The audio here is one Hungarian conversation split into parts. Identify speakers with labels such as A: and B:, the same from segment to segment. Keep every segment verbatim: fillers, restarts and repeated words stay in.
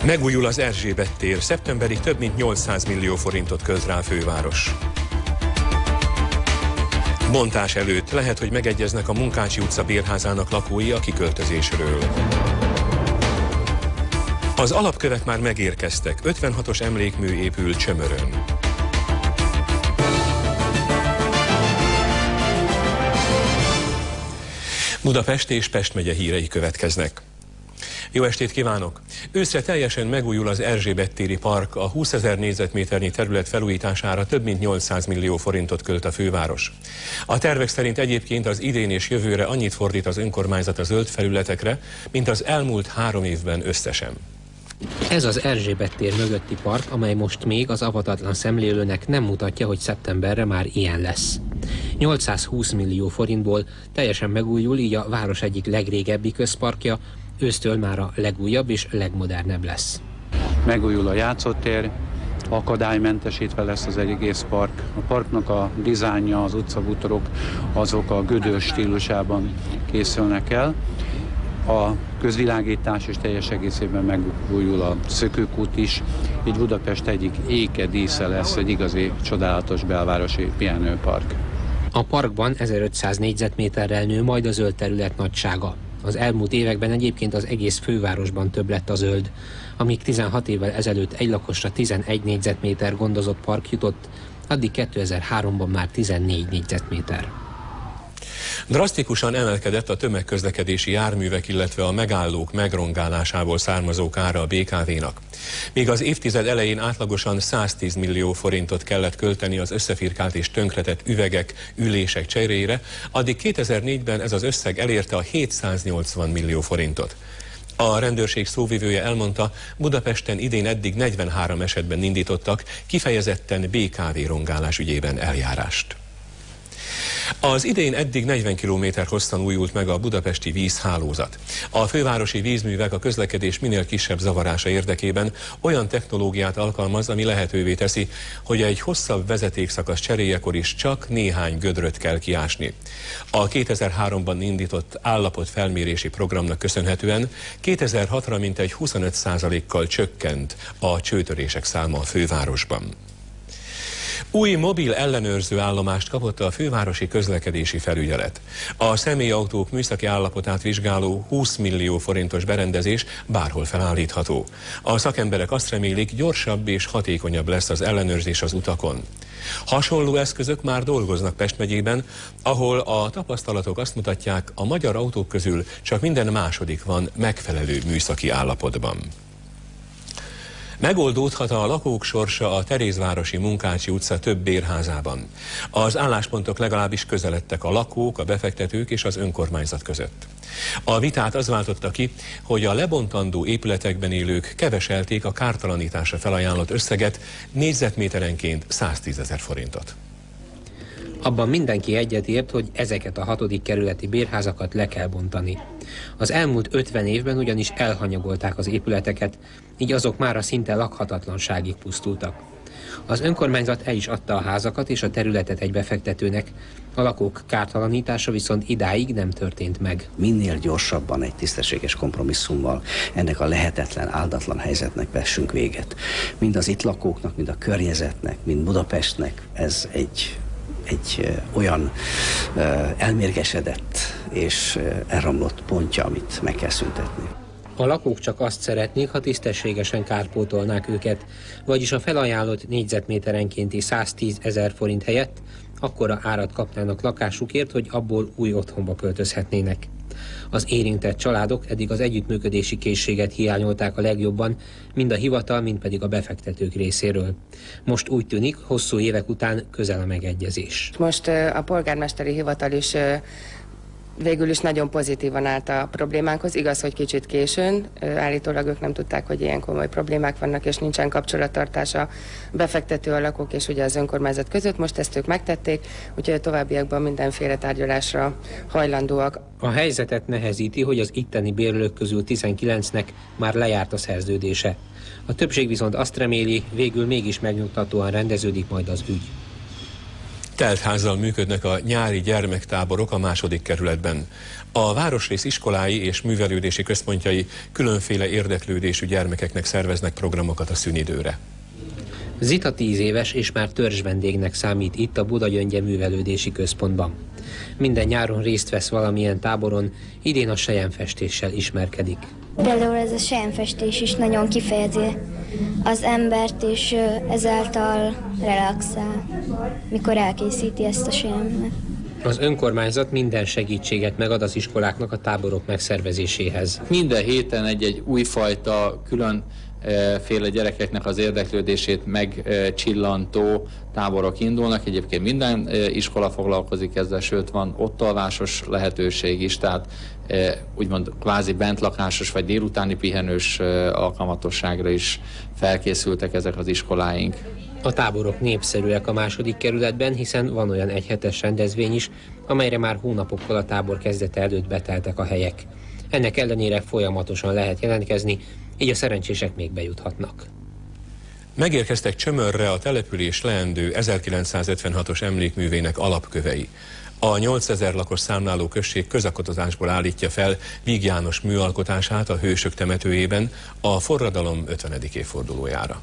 A: Megújul az Erzsébet tér, szeptemberig több mint nyolcszáz millió forintot költ rá a főváros. Bontás előtt lehet, hogy megegyeznek a Munkácsi utca bérházának lakói a kiköltözésről. Az alapkövek már megérkeztek, ötvenhatos emlékmű épül Csömörön. Budapest és Pest megye hírei következnek. Jó estét kívánok! Őszre teljesen megújul az Erzsébet téri park, a húszezer négyzetméternyi terület felújítására több mint nyolcszáz millió forintot költ a főváros. A tervek szerint egyébként az idén és jövőre annyit fordít az önkormányzat a zöld felületekre, mint az elmúlt három évben összesen.
B: Ez az Erzsébet tér mögötti park, amely most még az avatatlan szemlélőnek nem mutatja, hogy szeptemberre már ilyen lesz. nyolcszázhúsz millió forintból teljesen megújul, így a város egyik legrégebbi közparkja, ősztől már a legújabb és legmodernebb lesz.
C: Megújul a játszótér, akadálymentesítve lesz az egész park. A parknak a dizájnja, az utcabútorok azok a gödör stílusában készülnek el. A közvilágítás is teljes egészében megújul, a szökőkút is, így Budapest egyik éke dísze lesz, egy igazi csodálatos belvárosi pihenőpark.
B: A parkban ezerötszáz négyzetméterrel nő majd a zöld terület nagysága. Az elmúlt években egyébként az egész fővárosban több lett a zöld. Amíg tizenhat évvel ezelőtt egy lakosra tizenegy négyzetméter gondozott park jutott, addig kétezer-háromban már tizennégy négyzetméter.
A: Drasztikusan emelkedett a tömegközlekedési járművek, illetve a megállók megrongálásából származó kára a bé ká vénak. Míg az évtized elején átlagosan száztíz millió forintot kellett költeni az összefirkált és tönkretett üvegek, ülések cseréjére, addig kétezer-négyben ez az összeg elérte a hétszáznyolcvan millió forintot. A rendőrség szóvivője elmondta, Budapesten idén eddig negyvenhárom esetben indítottak kifejezetten bé ká vé rongálás ügyében eljárást. Az idén eddig negyven kilométer hosszan újult meg a budapesti vízhálózat. A fővárosi vízművek a közlekedés minél kisebb zavarása érdekében olyan technológiát alkalmaz, ami lehetővé teszi, hogy egy hosszabb vezetékszakasz cseréjekor is csak néhány gödröt kell kiásni. A kétezer-háromban indított állapotfelmérési programnak köszönhetően kétezer-hatra mintegy huszonöt százalékkal csökkent a csőtörések száma a fővárosban. Új mobil ellenőrző állomást kapott a fővárosi közlekedési felügyelet. A személyautók műszaki állapotát vizsgáló húsz millió forintos berendezés bárhol felállítható. A szakemberek azt remélik, gyorsabb és hatékonyabb lesz az ellenőrzés az utakon. Hasonló eszközök már dolgoznak Pest megyében, ahol a tapasztalatok azt mutatják, a magyar autók közül csak minden második van megfelelő műszaki állapotban. Megoldódhat a lakók sorsa a Terézvárosi Munkácsi utca több bérházában. Az álláspontok legalábbis közeledtek a lakók, a befektetők és az önkormányzat között. A vitát az váltotta ki, hogy a lebontandó épületekben élők keveselték a kártalanításra felajánlott összeget, négyzetméterenként száztízezer forintot.
B: Abban mindenki egyetért, hogy ezeket a hatodik kerületi bérházakat le kell bontani. Az elmúlt ötven évben ugyanis elhanyagolták az épületeket, így azok mára szinte lakhatatlanságig pusztultak. Az önkormányzat el is adta a házakat és a területet egy befektetőnek, a lakók kártalanítása viszont idáig nem történt meg.
D: Minél gyorsabban egy tisztességes kompromisszummal ennek a lehetetlen, áldatlan helyzetnek vessünk véget. Mind az itt lakóknak, mind a környezetnek, mind Budapestnek ez egy egy olyan elmérgesedett és elromlott pontja, amit meg kell szüntetni.
B: A lakók csak azt szeretnék, ha tisztességesen kárpótolnák őket, vagyis a felajánlott négyzetméterenkénti száztízezer forint helyett akkora árat kapnának lakásukért, hogy abból új otthonba költözhetnének. Az érintett családok eddig az együttműködési készséget hiányolták a legjobban, mind a hivatal, mind pedig a befektetők részéről. Most úgy tűnik, hosszú évek után közel a megegyezés.
E: Most a polgármesteri hivatal is végül is nagyon pozitívan állt a problémánkhoz. Igaz, hogy kicsit későn. Állítólag ők nem tudták, hogy ilyen komoly problémák vannak, és nincsen kapcsolattartás a befektető, a lakók és ugye az önkormányzat között. Most ezt ők megtették, úgyhogy a továbbiakban mindenféle tárgyalásra hajlandóak.
B: A helyzetet nehezíti, hogy az itteni bérlők közül tizenkilencnek már lejárt a szerződése. A többség viszont azt reméli, végül mégis megnyugtatóan rendeződik majd az ügy.
A: Teltházzal működnek a nyári gyermektáborok a második kerületben. A városrész iskolái és művelődési központjai különféle érdeklődésű gyermekeknek szerveznek programokat a szünidőre.
B: Zita tíz éves és már törzsvendégnek számít itt a Budagyöngye művelődési központban. Minden nyáron részt vesz valamilyen táboron, idén a selyemfestéssel ismerkedik.
F: Például ez a selyemfestés is nagyon kifejezi az embert, és ezáltal relaxál, mikor elkészíti ezt a selyemmet.
B: Az önkormányzat minden segítséget megad az iskoláknak a táborok megszervezéséhez.
G: Minden héten egy-egy újfajta, különféle gyerekeknek az érdeklődését megcsillantó táborok indulnak. Egyébként minden iskola foglalkozik ezzel, sőt van ottalvásos lehetőség is, tehát úgymond kvázi bentlakásos vagy délutáni pihenős alkalmatosságra is felkészültek ezek az iskoláink.
B: A táborok népszerűek a második kerületben, hiszen van olyan egyhetes rendezvény is, amelyre már hónapokkal a tábor kezdete előtt beteltek a helyek. Ennek ellenére folyamatosan lehet jelentkezni, így a szerencsések még bejuthatnak.
A: Megérkeztek Csömörre a település leendő ezerkilencszázötvenhatos emlékművének alapkövei. A nyolcezer lakos számláló község közakotozásból állítja fel Víg János műalkotását a Hősök temetőjében a forradalom ötvenedik évfordulójára.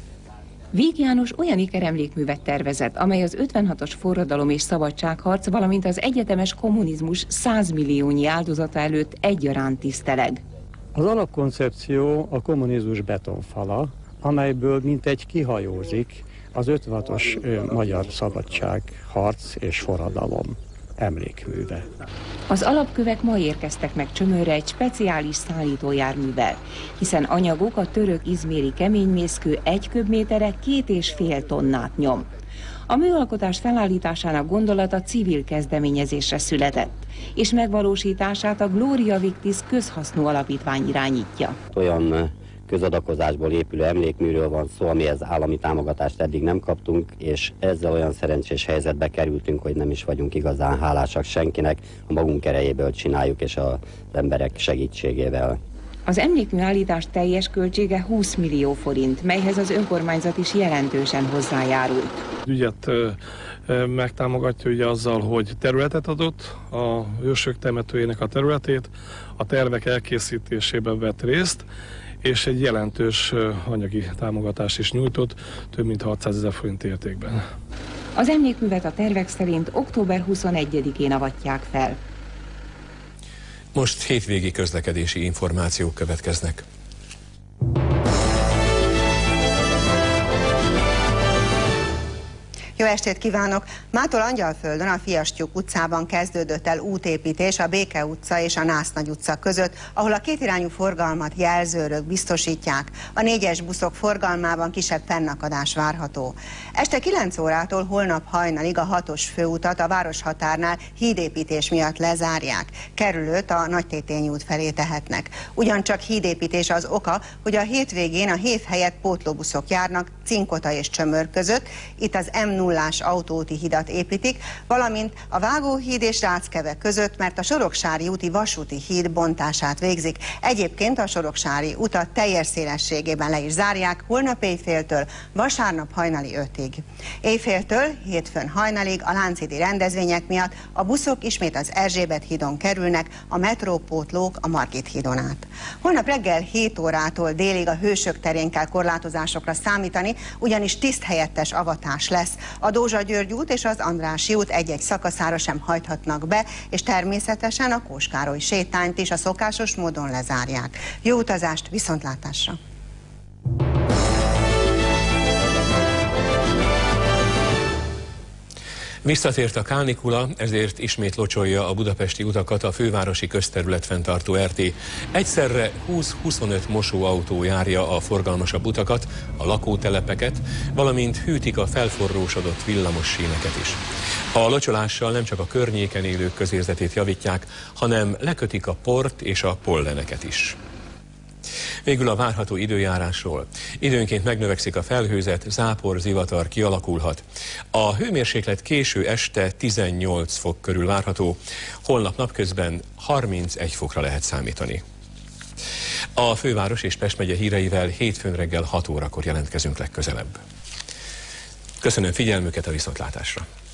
H: Víg János olyan ikeremlékművet tervezett, amely az ötvenhatos forradalom és szabadságharc, valamint az egyetemes kommunizmus százmilliónyi áldozata előtt egyaránt tiszteleg.
I: Az alapkoncepció a kommunizmus betonfala, amelyből mintegy kihajózik az ötvenhatos magyar szabadságharc és forradalom emlékműve.
H: Az alapkövek ma érkeztek meg Csömörre egy speciális szállítójárművel, hiszen anyaguk a török-izméri keménymészkő egy köbméterre két és fél tonnát nyom. A műalkotás felállításának gondolata civil kezdeményezésre született, és megvalósítását a Gloria Victis közhasznú alapítvány irányítja.
J: Olyan közadakozásból épülő emlékműről van szó, amihez állami támogatást eddig nem kaptunk, és ezzel olyan szerencsés helyzetbe kerültünk, hogy nem is vagyunk igazán hálásak senkinek, a magunk erejéből csináljuk, és az emberek segítségével.
H: Az emlékmű állítás teljes költsége húsz millió forint, melyhez az önkormányzat is jelentősen hozzájárult.
K: Ügyet megtámogatja ugye azzal, hogy területet adott, a Hősök temetőjének a területét, a tervek elkészítésében vett részt, és egy jelentős anyagi támogatást is nyújtott, több mint hatszázezer forint értékben.
H: Az emlékművet a tervek szerint október huszonegyedikén avatják fel.
A: Most hétvégi közlekedési információk következnek.
L: Jó estét kívánok! Mától Angyalföldön a Fiastyúk utcában kezdődött el útépítés a Béke utca és a Násznagy utca között, ahol a kétirányú forgalmat jelzőrök biztosítják. A négyes buszok forgalmában kisebb fennakadás várható. Este kilenc órától holnap hajnalig a hatos főutat a városhatárnál hídépítés miatt lezárják. Kerülőt a Nagytétényi út felé tehetnek. Ugyancsak hídépítés az oka, hogy a hétvégén a hév helyett pótlóbuszok járnak Cinkota és Csömör között. Itt az M nullás autóúti hidat építik, valamint a Vágóhíd és Ráckeve között, mert a Soroksári úti vasúti híd bontását végzik. Egyébként a Soroksári utat teljes szélességében le is zárják holnap éjféltől vasárnap hajnali ötig. Éjféltől hétfőn hajnalig a lánchídi rendezvények miatt a buszok ismét az Erzsébet hídon kerülnek, a metrópótlók a Margit hídon át. Holnap reggel hét órától délig a Hősök terén kell korlátozásokra számítani, ugyanis tiszthelyettes avatás lesz. A Dózsa-György út és az Andrássy út egy-egy szakaszára sem hajthatnak be, és természetesen a Kós-Károly sétányt is a szokásos módon lezárják. Jó utazást, viszontlátásra!
A: Visszatért a kánikula, ezért ismét locsolja a budapesti utakat a fővárosi közterületfenntartó er té. Egyszerre húsz-huszonöt mosóautó járja a forgalmasabb utakat, a lakótelepeket, valamint hűtik a felforrósodott villamos síneket is. A locsolással nem csak a környéken élők közérzetét javítják, hanem lekötik a port és a polleneket is. Végül a várható időjárásról. Időnként megnövekszik a felhőzet, zápor, zivatar kialakulhat. A hőmérséklet késő este tizennyolc fok körül várható, holnap napközben harmincegy fokra lehet számítani. A főváros és Pest megye híreivel hétfőn reggel hat órakor jelentkezünk legközelebb. Köszönöm figyelmüket, a viszontlátásra!